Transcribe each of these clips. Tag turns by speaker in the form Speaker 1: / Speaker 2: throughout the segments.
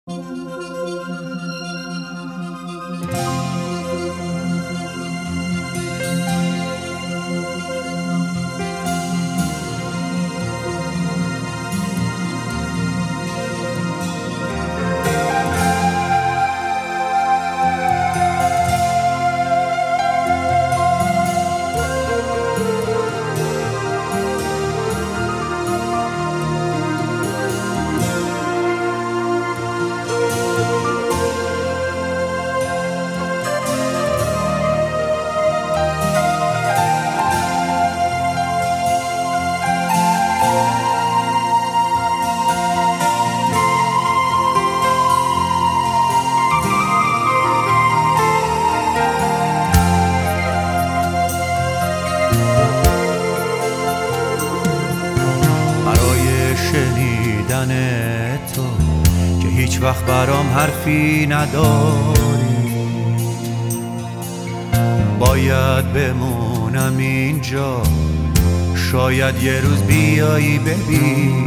Speaker 1: شنیدن تو که هیچ وقت برام حرفی نداری، باید بمونم اینجا، شاید یه روز بیایی ببینی.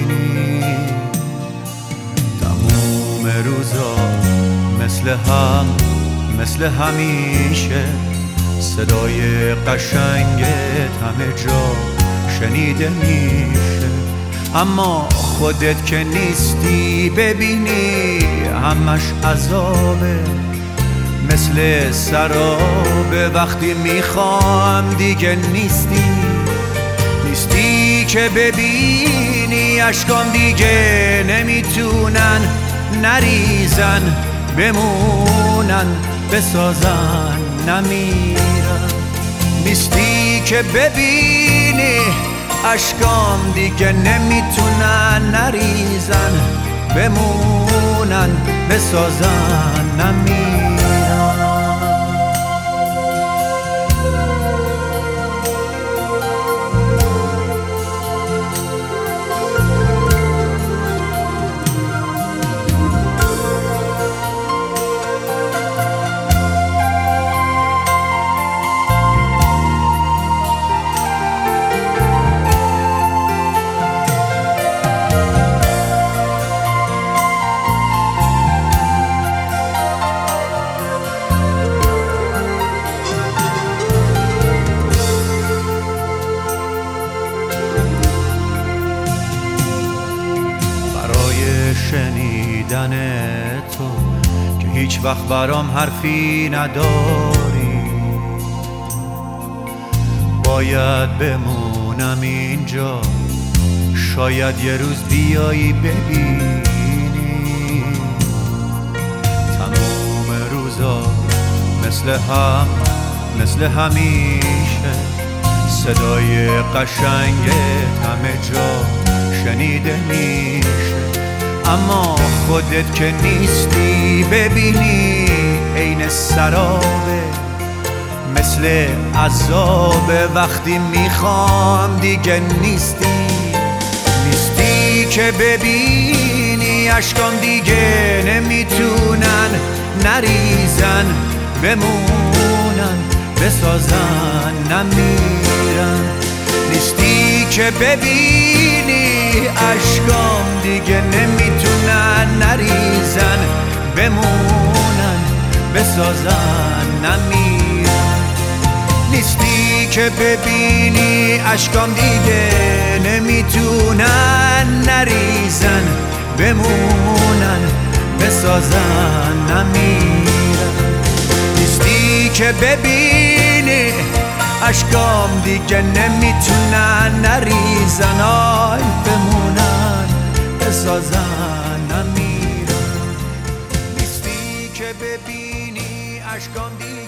Speaker 1: تموم روزا مثل همیشه صدای قشنگت همه جا شنیده میشه، اما خودت که نیستی ببینی همش عذابه، مثل سرابه. وقتی میخوام دیگه نیستی که ببینی اشکام دیگه نمیتونن نریزن، بمونن بسازن نمیرن. نیستی که ببینی اشکام دیگه نمیتونن نریزن، بمونن بسازن نمیرن. شنیدن تو که هیچ وقت برام حرفی نداری، باید بمونم اینجا، شاید یه روز بیایی ببینی. تمام روزا مثل همیشه صدای قشنگت همه جا شنیده میشه، اما خودت که نیستی ببینی عین سرابه، مثل عذابه. وقتی میخوام دیگه نیستی که ببینی اشکام دیگه نمیتونن نریزن، بمونن بسازن نمیرن. نیستی که ببینی اشکام دیگه نمیتونن نریزن، بمونن بسازن نمیرن. نیستی که ببینی اشکام دیگه نمیتونن نریزن، بمونن بسازن نمیرن. نیستی که ببینی اشکام دیگه نمیتونن نریزن، آی بمونن بسازن نمیرن. نیستی که ببینی اشکام دیگه